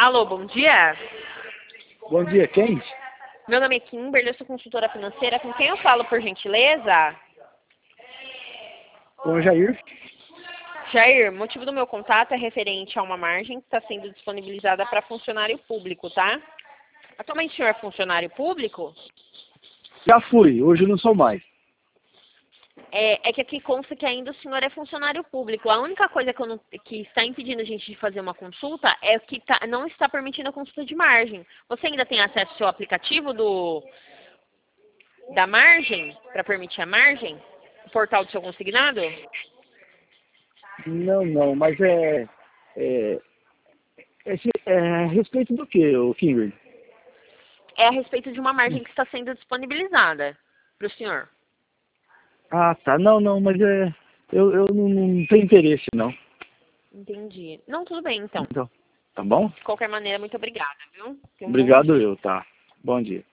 Alô, bom dia. Bom dia, quem? Meu nome é Kimberly, eu sou consultora financeira. Com quem eu falo, por gentileza? Com o Jair. Jair, o motivo do meu contato é referente a uma margem que está sendo disponibilizada para funcionário público, tá? Atualmente o senhor é funcionário público? Já fui, hoje eu não sou mais. É que aqui consta que ainda o senhor é funcionário público. A única coisa que está impedindo a gente de fazer uma consulta é que não está permitindo a consulta de margem. Você ainda tem acesso ao seu aplicativo da margem, para permitir a margem? O portal do seu consignado? Não, mas é a respeito do que, o Kimberly? É a respeito de uma margem que está sendo disponibilizada para o senhor. Ah, tá. Não, mas eu não tenho interesse, não. Entendi. Não, tudo bem, então. Então, tá bom? De qualquer maneira, muito obrigada, viu? Tenha um bom Obrigado dia. eu, tá. Bom dia.